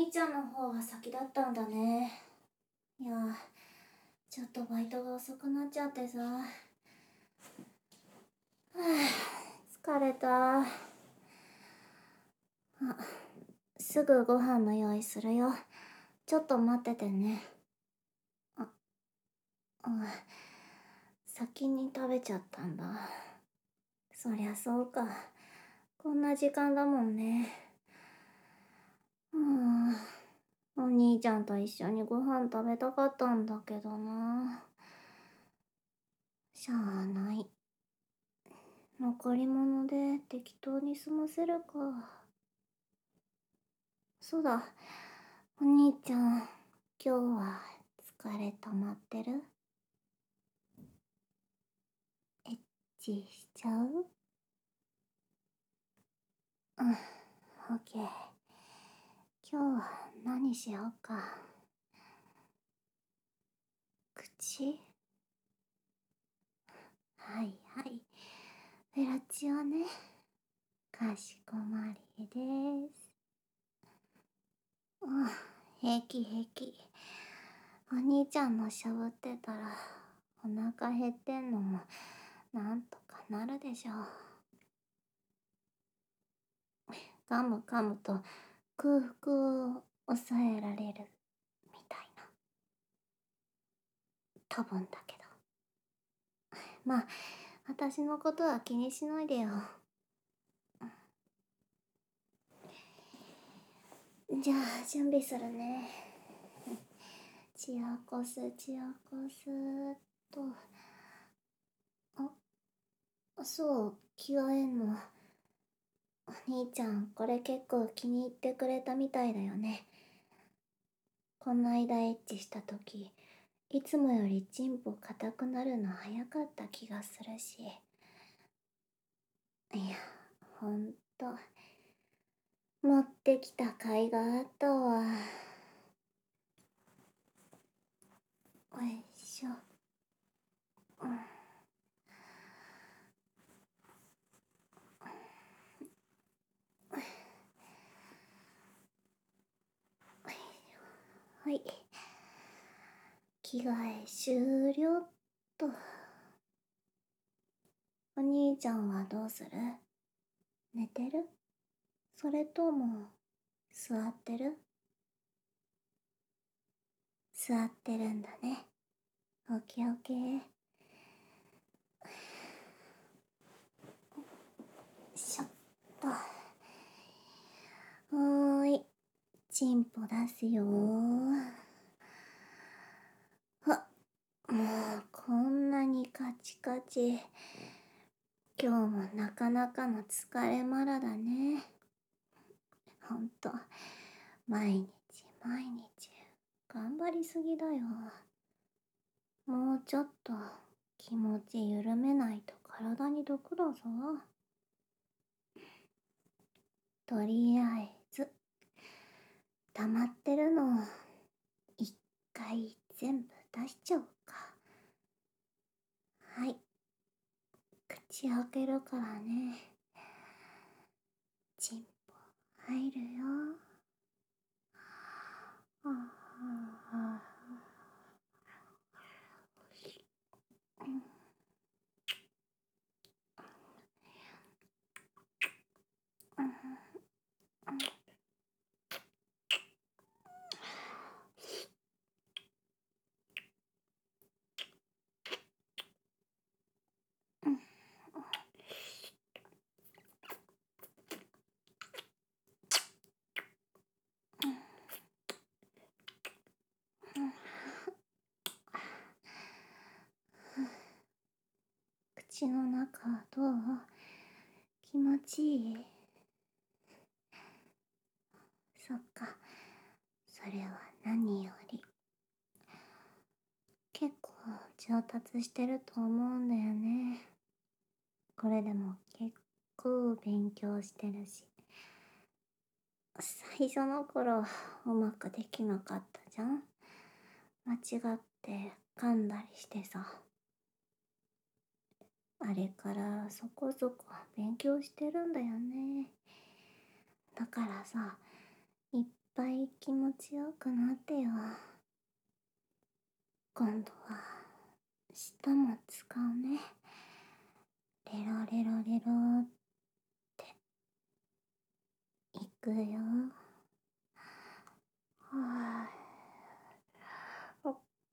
兄ちゃんの方が先だったんだね。いや、ちょっとバイトが遅くなっちゃってさ。はぁ、疲れた。すぐご飯の用意するよ。ちょっと待っててね。うん、先に食べちゃったんだ。そりゃそうか。こんな時間だもんね。お兄ちゃんと一緒にご飯食べたかったんだけどな。しゃあない。残り物で適当に済ませるか。そうだ、お兄ちゃん、今日は疲れ溜まってる？エッチしちゃう？うん、オッケー。今日は何しようか。口？はいはい。フェラチオね。かしこまりです。平気平気。お兄ちゃんのしゃぶってたらお腹減ってんのもなんとかなるでしょう。噛む噛むと空腹を抑えられるみたいな。多分だけど。まあ、私のことは気にしないでよ。じゃあ準備するね。チアコスチアコスと。そう、着替えんの。お兄ちゃん、これ結構気に入ってくれたみたいだよね。この間エッチした時、いつもよりチンポ硬くなるの早かった気がするし。いや、ほんと。持ってきた甲斐があったわ。おいしょ。はい。着替え終了っと。お兄ちゃんはどうする？寝てる？それとも、座ってる？座ってるんだね。オッケーオッケー。しょっと。ーい。チンポ出すよー。もうこんなにカチカチ。今日もなかなかの疲れまらだね。ほんと、毎日毎日頑張りすぎだよ。もうちょっと気持ち緩めないと体に毒だぞ。とりあえず、溜まってるのを一回全部出しちゃおうか。はい。口開けるからね。チンポ入るよ。ああ、口の中どう？気持ちいい？そっか、それは何より。結構上達してると思うんだよね。これでも結構勉強してるし。最初の頃うまくできなかったじゃん。間違って噛んだりしてさ。あれからそこそこ勉強してるんだよね。だからさ、いっぱい気持ちよくなってよ。今度は舌も使うね。レロレロレロっていくよ。はあ、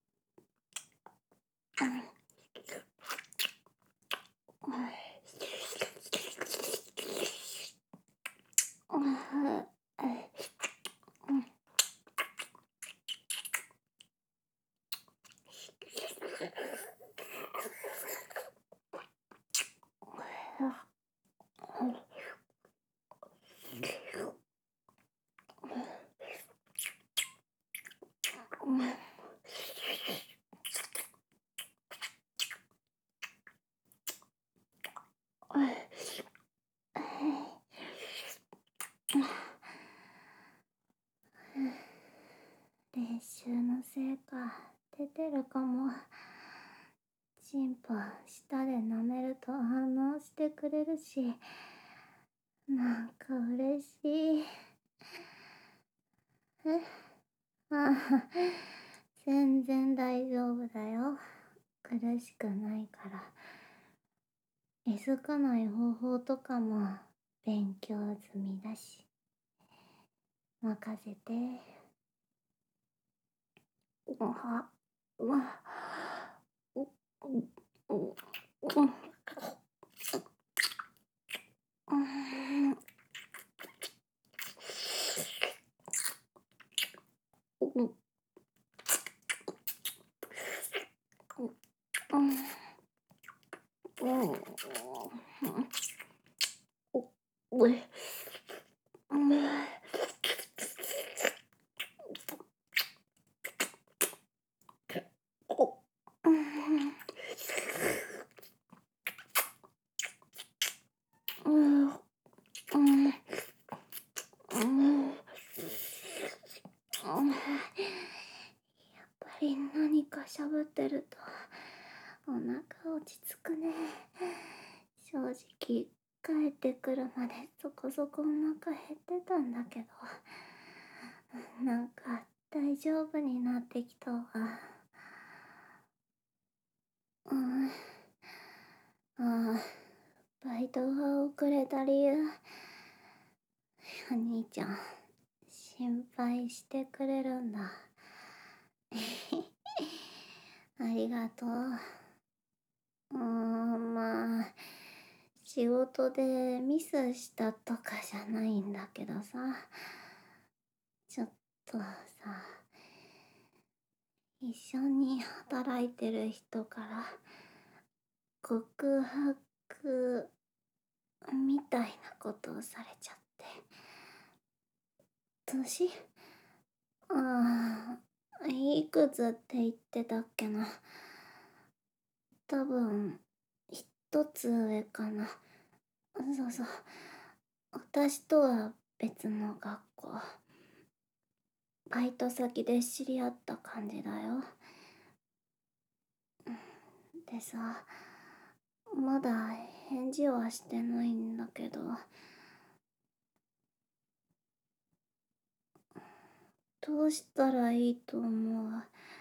練習の成果出てるかも。チンポ舌で舐めると反応してくれるし、なんか嬉しい。ああ、全然大丈夫だよ。苦しくないから。気づかない方法とかも勉強済みだし。任せて。うわ、うわ、う、う、う、う、やっぱり何かしゃぶってるとお腹落ち着くね。正直帰ってくるまでそこそこお腹減ってたんだけど、なんか大丈夫になってきたわ。ああ、バイトが遅れた理由、お兄ちゃん心配してくれるんだ。ありがとう。まあ仕事でミスしたとかじゃないんだけどさ、ちょっとさ、一緒に働いてる人から告白みたいなことをされちゃって。年、ああ、いくつって言ってたっけな。多分一つ上かな。そうそう、私とは別の学校、バイト先で知り合った感じだよ。でさ、まだ返事はしてないんだけど、どうしたらいいと思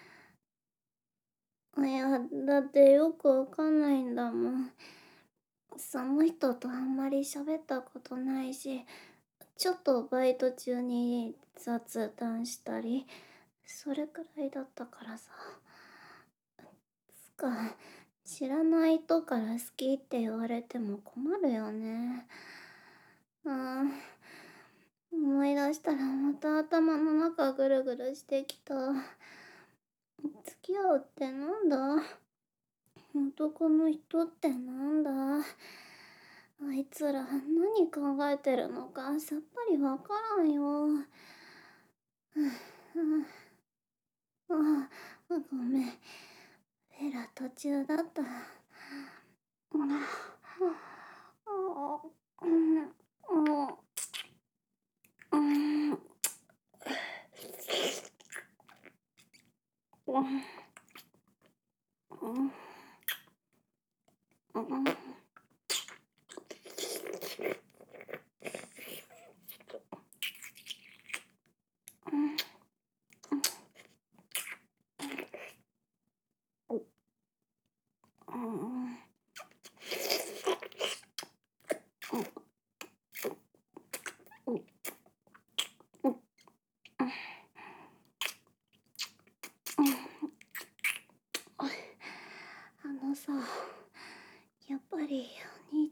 う？いや、だってよくわかんないんだもん。その人とあんまり喋ったことないし、ちょっとバイト中に雑談したり、それくらいだったからさ。つか、知らない人から好きって言われても困るよね。思い出したらまた頭の中ぐるぐるしてきた。付き合うってなんだ？男の人ってなんだ？あいつら何考えてるのかさっぱりわからんよ。ごめん。フェラ途中だった。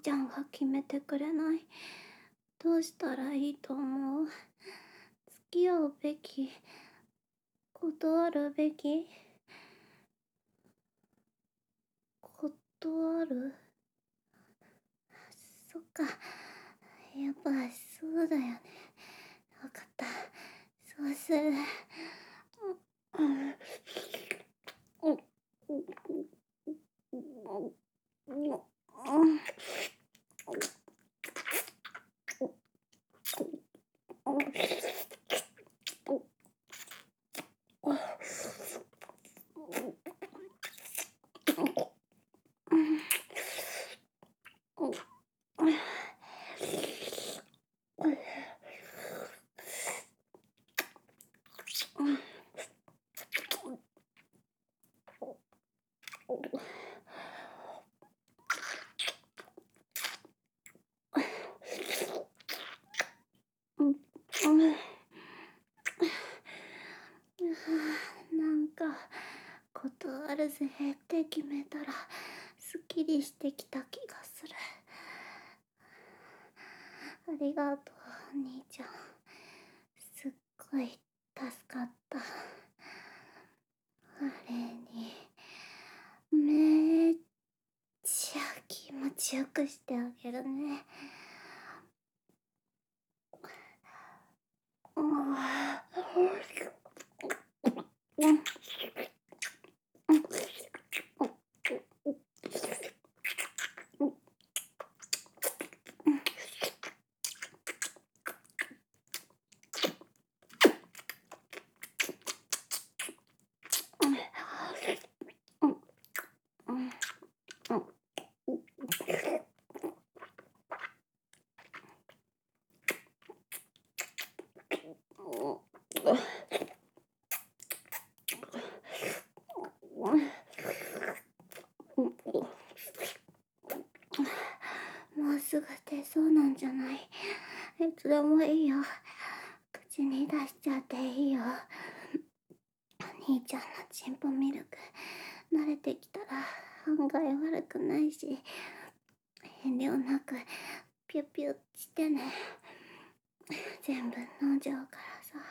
ちゃんが決めてくれない。どうしたらいいと思う？付き合うべき？断るべき？断る？そっか。やっぱそうだよね。わかった。そうする。うん。なんか断るぜって決めたらすっきりしてきた気がする。ありがとう兄ちゃん。すっごい助かった。あれにめっちゃ気持ちよくしてあげるね。もうすぐ出そうなんじゃない？いつでもいいよ。口に出しちゃっていいよ。兄ちゃんのチンポミルク慣れてきたら案外悪くないし、遠慮なくピュピュしてね。全部飲んじゃうからさ。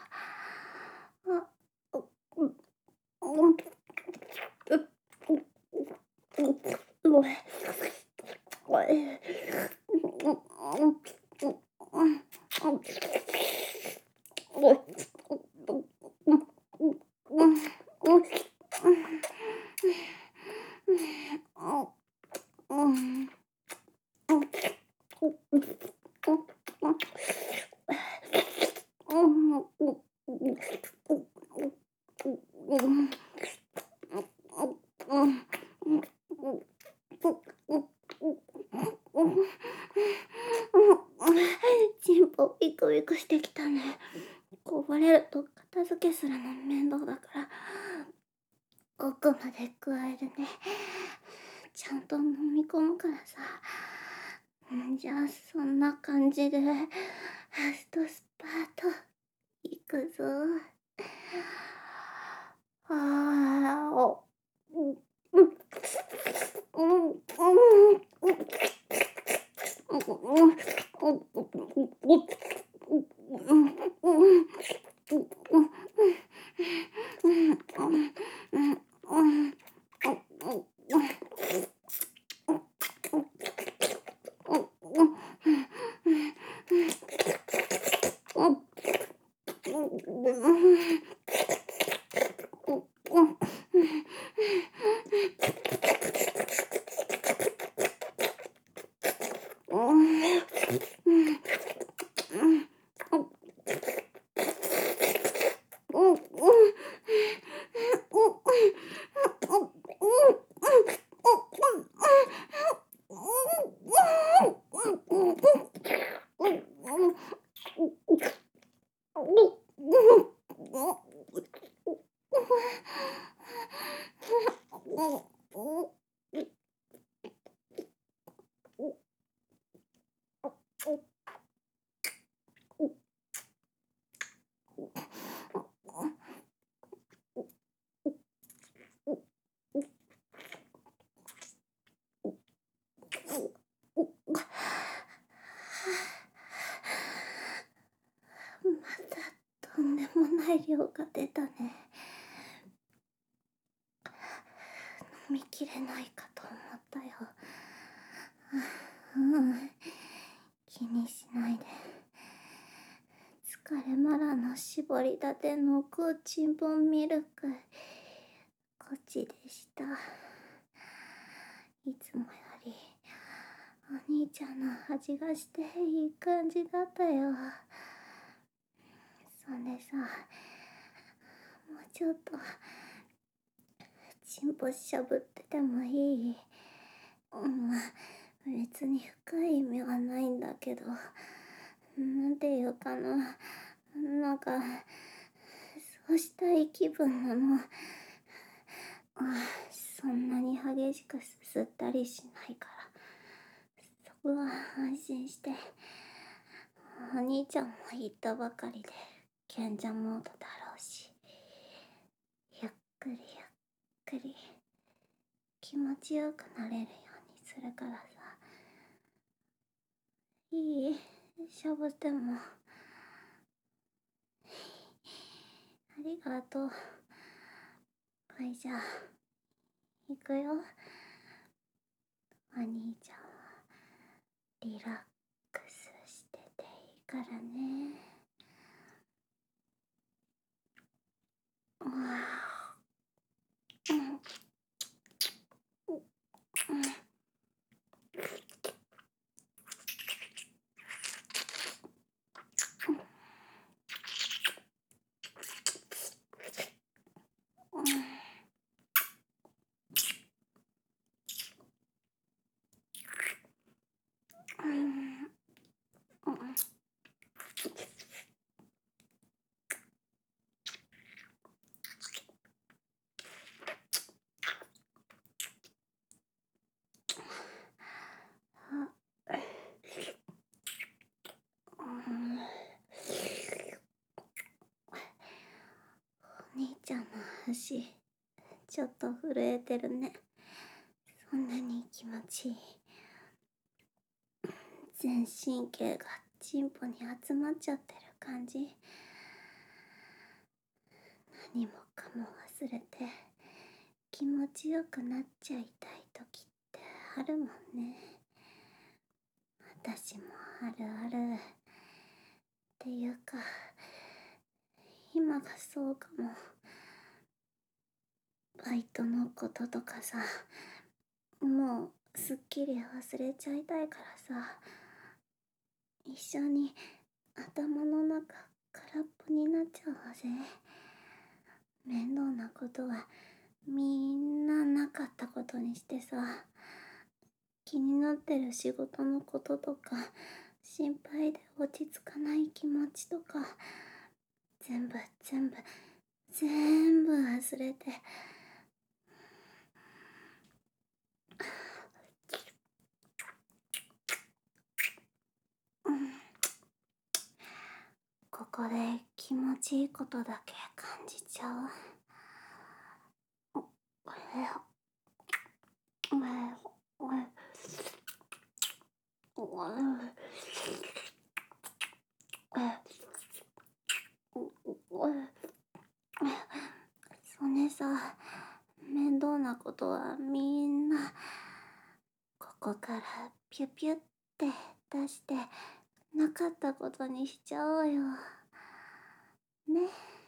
チンポビクビクしてきたね。こぼれると片付けするの面倒だから奥まで加えるね。ちゃんと飲み込むからさ。じゃあそんな感じでラストスパートいくぞ。 用が出たね。飲みきれないかと思ったよ。気にしないで。疲れまらの絞りたて濃厚ちんぽんミルク、こっちでした。いつもよりお兄ちゃんの味がしていい感じだったよ。そんでさ、もうちょっとチンポしゃぶっててもいい？別に深い意味はないんだけど、なんていうかな、なんかそうしたい気分なの。そんなに激しくすすったりしないから、そこは安心して。お兄ちゃんも言ったばかりで賢者モードだろうし、ゆっくりゆっくり気持ちよくなれるようにするからさ。いい？しゃぶっても。ありがとう。ほいじゃあ、行くよ。お兄ちゃんはリラックスしてていいからね。お兄ちゃんの足、ちょっと震えてるね。そんなに気持ちいい？全神経がチンポに集まっちゃってる感じ。何もかも忘れて気持ちよくなっちゃいたい時ってあるもんね。私もあるある。っていうか、今がそうかも。バイトのこととかさ、もうすっきり忘れちゃいたいからさ、一緒に頭の中空っぽになっちゃおうぜ。面倒なことはみんななかったことにしてさ、気になってる仕事のこととか、心配で落ち着かない気持ちとか、全部忘れて、ここで気持ちいいことだけ感じちゃう。それさ、面倒なことはみんなここからピュピュって出してなかったことにしちゃおうよね。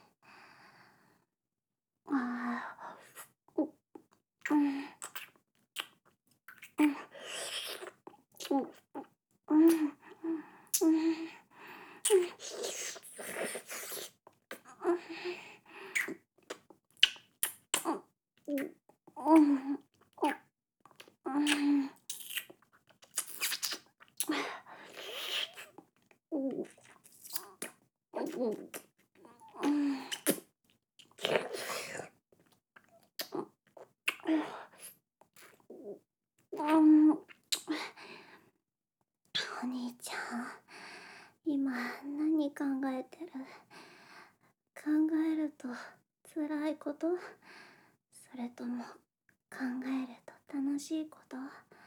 お兄ちゃん、今何考えてる？考えると辛いこと？それとも考えると楽しいこと？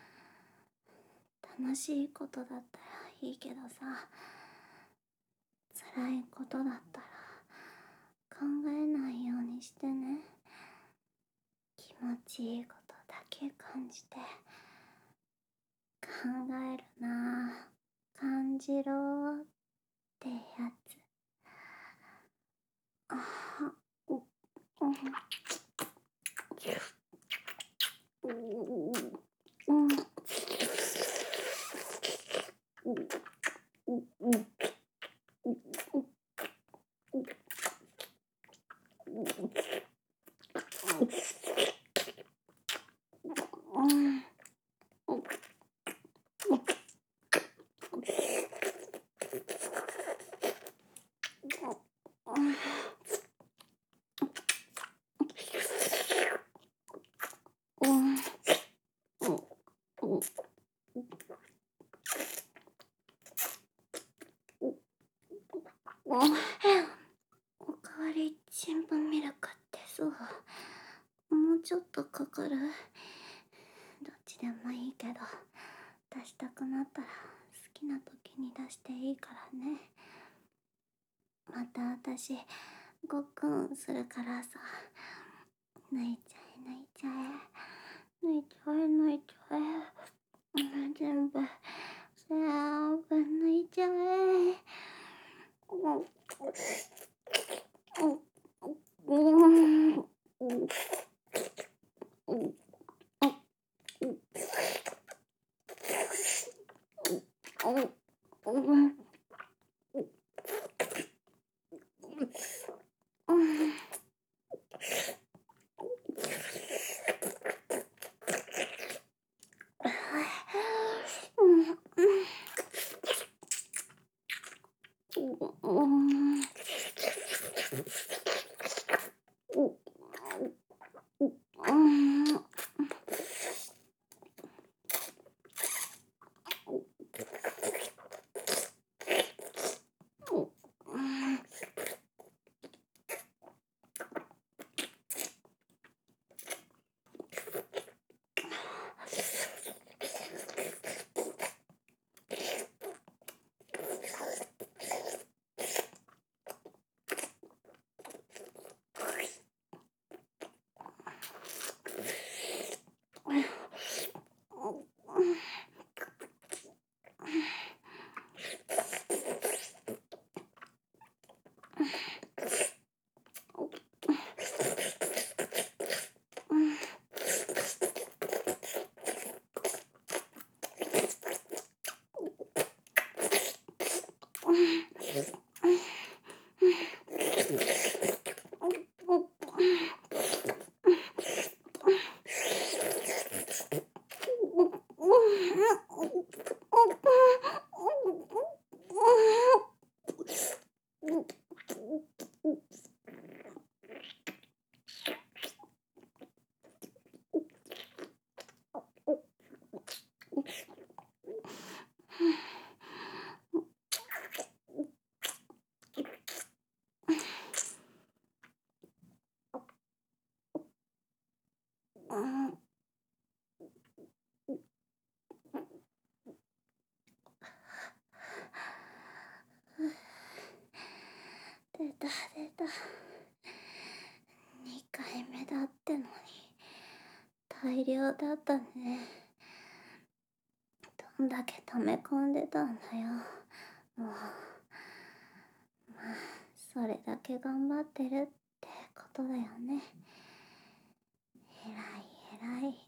楽しいことだったらいいけどさ、辛いことだったら考えないようにしてね。気持ちいいことだけ感じて、考えるな、感じろってやつ。あは、う、うん、うん、うん、うん、うん。おかわり新聞ミルクってそう。もうちょっとかかる。どっちでもいいけど、出したくなったら好きな時に出していいからね。また私、ごっくんするからさ。抜いちゃえ、抜いちゃえ。抜いちゃえ、抜いちゃえ。全部、全部抜いちゃえ。出た出た。2回目だってのに大量だったね。どんだけ溜め込んでたんだよ。もう、まあそれだけ頑張ってるってことだよね。偉い偉い。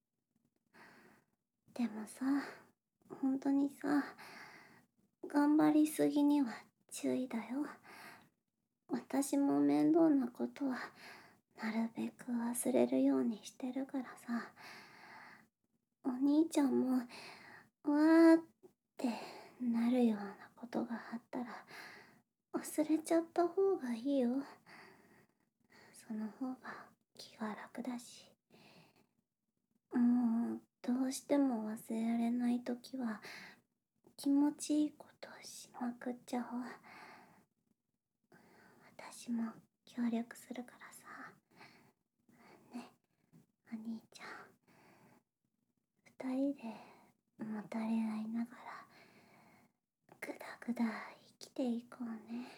でもさ、本当にさ、頑張りすぎには注意だよ。私も面倒なことはなるべく忘れるようにしてるからさ。お兄ちゃんもわーってなるようなことがあったら忘れちゃった方がいいよ。その方が気が楽だし。もうどうしても忘れられないときは気持ちいいことをしまくっちゃおう。私も協力するからさ。ね、お兄ちゃん。2人でもたれ合いながらぐだぐだ生きていこうね。